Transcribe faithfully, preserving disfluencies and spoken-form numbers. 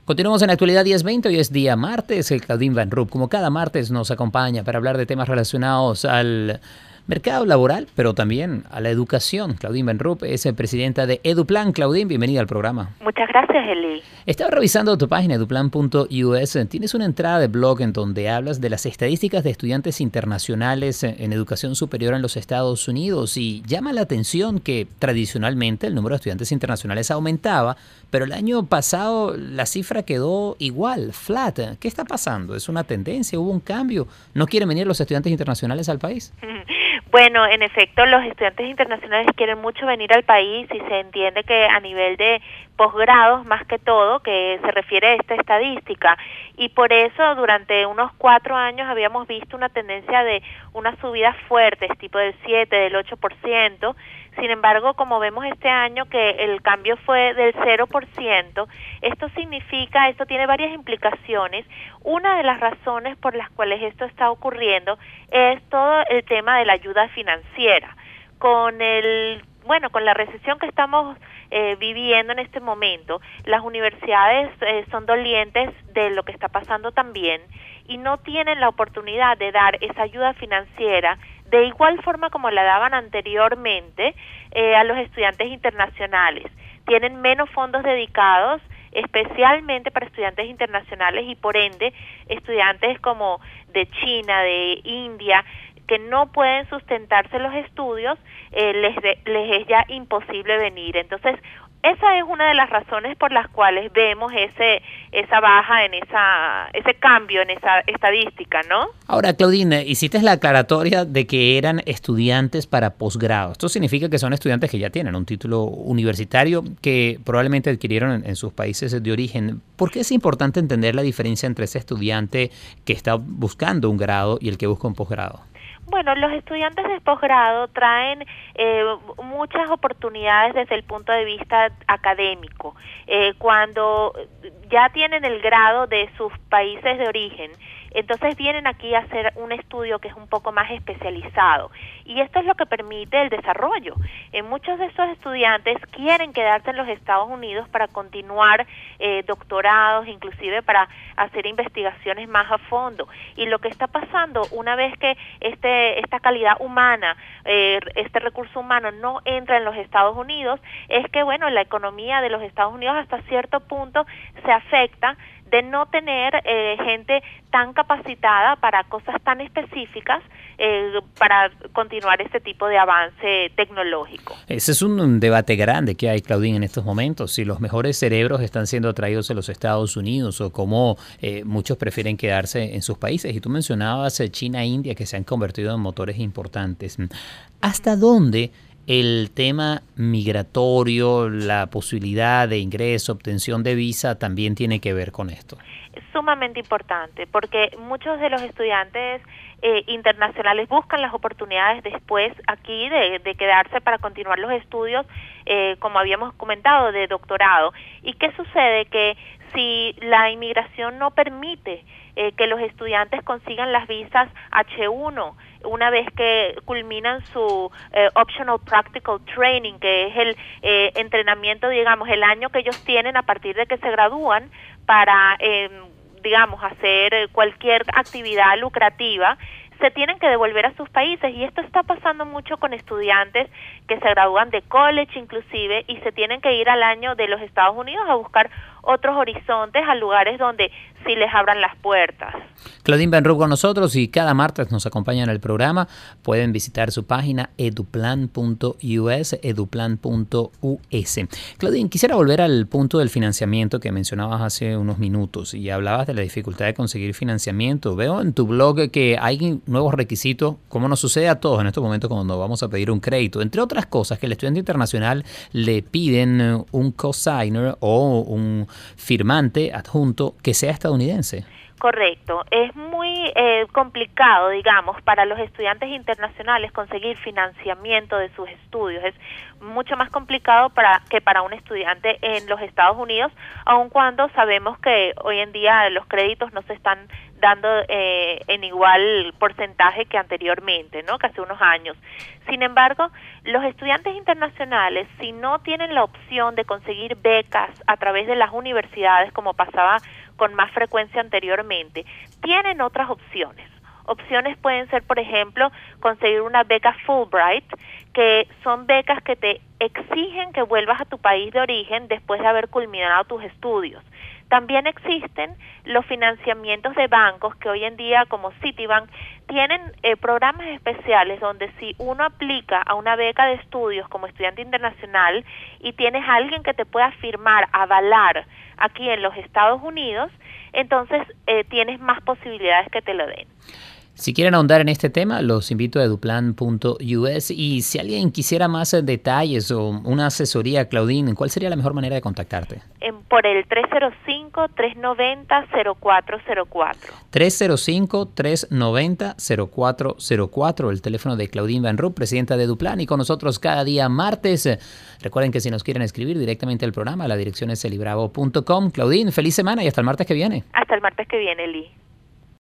Continuamos en Actualidad diez veinte, hoy es día martes, el Claudine Van Rup, como cada martes nos acompaña para hablar de temas relacionados al mercado laboral, pero también a la educación. Claudine Van Rup es presidenta de EduPlan. Claudine, bienvenida al programa. Muchas gracias, Eli. Estaba revisando tu página eduplan punto u s. Tienes una entrada de blog en donde hablas de las estadísticas de estudiantes internacionales en educación superior en los Estados Unidos y llama la atención que tradicionalmente el número de estudiantes internacionales aumentaba, pero el año pasado la cifra quedó igual, flat. ¿Qué está pasando? ¿Es una tendencia? ¿Hubo un cambio? ¿No quieren venir los estudiantes internacionales al país? Bueno, en efecto, los estudiantes internacionales quieren mucho venir al país y se entiende que a nivel de posgrados, más que todo, que se refiere a esta estadística. Y por eso, durante unos cuatro años habíamos visto una tendencia de unas subidas fuertes, tipo del siete, del ocho por ciento. Sin embargo, como vemos este año que el cambio fue del cero por ciento, esto significa, esto tiene varias implicaciones. Una de las razones por las cuales esto está ocurriendo es todo el tema de la ayuda financiera. Con el, bueno, con la recesión que estamos eh, viviendo en este momento, las universidades eh, son dolientes de lo que está pasando también y no tienen la oportunidad de dar esa ayuda financiera de igual forma como la daban anteriormente eh, a los estudiantes internacionales. Tienen menos fondos dedicados especialmente para estudiantes internacionales y por ende estudiantes como de China, de India, que no pueden sustentarse los estudios, eh, les, de, les es ya imposible venir. Entonces, esa es una de las razones por las cuales vemos ese esa baja en esa ese cambio en esa estadística, ¿no? Ahora, Claudine, hiciste la aclaratoria de que eran estudiantes para posgrado. Esto significa que son estudiantes que ya tienen un título universitario que probablemente adquirieron en, en sus países de origen. ¿Por qué es importante entender la diferencia entre ese estudiante que está buscando un grado y el que busca un posgrado? Bueno, los estudiantes de posgrado traen eh, muchas oportunidades desde el punto de vista académico. Eh, cuando ya tienen el grado de sus países de origen, entonces vienen aquí a hacer un estudio que es un poco más especializado. Y esto es lo que permite el desarrollo. Eh, muchos de estos estudiantes quieren quedarse en los Estados Unidos para continuar eh, doctorados, inclusive para hacer investigaciones más a fondo. Y lo que está pasando una vez que este esta calidad humana, eh, este recurso humano no entra en los Estados Unidos, es que, bueno, la economía de los Estados Unidos hasta cierto punto se afecta de no tener eh, gente tan capacitada para cosas tan específicas eh, para continuar este tipo de avance tecnológico. Ese es un debate grande que hay, Claudine, en estos momentos, si los mejores cerebros están siendo atraídos a los Estados Unidos o cómo eh, muchos prefieren quedarse en sus países. Y tú mencionabas eh, China e India, que se han convertido en motores importantes. ¿Hasta dónde el tema migratorio, la posibilidad de ingreso, obtención de visa, también tiene que ver con esto? Es sumamente importante porque muchos de los estudiantes eh, internacionales buscan las oportunidades después aquí de, de quedarse para continuar los estudios, eh, como habíamos comentado, de doctorado. ¿Y qué sucede? Que si la inmigración no permite eh, que los estudiantes consigan las visas H uno, una vez que culminan su eh, Optional Practical Training, que es el eh, entrenamiento, digamos, el año que ellos tienen a partir de que se gradúan para, eh, digamos, hacer cualquier actividad lucrativa, se tienen que devolver a sus países. Y esto está pasando mucho con estudiantes que se gradúan de college inclusive y se tienen que ir al año de los Estados Unidos a buscar otros horizontes, a lugares donde sí les abran las puertas. Claudine Van Rup con nosotros y cada martes nos acompaña en el programa. Pueden visitar su página eduplan punto u s, eduplan punto u s. Claudine, quisiera volver al punto del financiamiento que mencionabas hace unos minutos y hablabas de la dificultad de conseguir financiamiento. Veo en tu blog que hay nuevos requisitos, como nos sucede a todos en estos momentos cuando vamos a pedir un crédito. Entre otras cosas, que el estudiante internacional le piden un cosigner o un firmante adjunto que sea estadounidense. Correcto. Es muy eh, complicado, digamos, para los estudiantes internacionales conseguir financiamiento de sus estudios. Es mucho más complicado para que para un estudiante en los Estados Unidos, aun cuando sabemos que hoy en día los créditos no se están dando eh, en igual porcentaje que anteriormente, ¿no? Que hace unos años. Sin embargo, los estudiantes internacionales, si no tienen la opción de conseguir becas a través de las universidades, como pasaba con más frecuencia anteriormente, tienen otras opciones. Opciones pueden ser, por ejemplo, conseguir una beca Fulbright, que son becas que te exigen que vuelvas a tu país de origen después de haber culminado tus estudios. También existen los financiamientos de bancos que hoy en día, como Citibank, tienen eh, programas especiales donde si uno aplica a una beca de estudios como estudiante internacional y tienes a alguien que te pueda firmar, avalar aquí en los Estados Unidos, entonces eh, tienes más posibilidades que te lo den. Si quieren ahondar en este tema, los invito a eduplan punto u s, y si alguien quisiera más detalles o una asesoría, Claudine, ¿cuál sería la mejor manera de contactarte? En, por el tres cero cinco, tres nueve cero, cero cuatro cero cuatro. tres cero cinco, tres nueve cero, cero cuatro cero cuatro, el teléfono de Claudine Van Roop, presidenta de Eduplan, y con nosotros cada día martes. Recuerden que si nos quieren escribir directamente al programa, la dirección es elibravo punto com. Claudine, feliz semana y hasta el martes que viene. Hasta el martes que viene, Lee.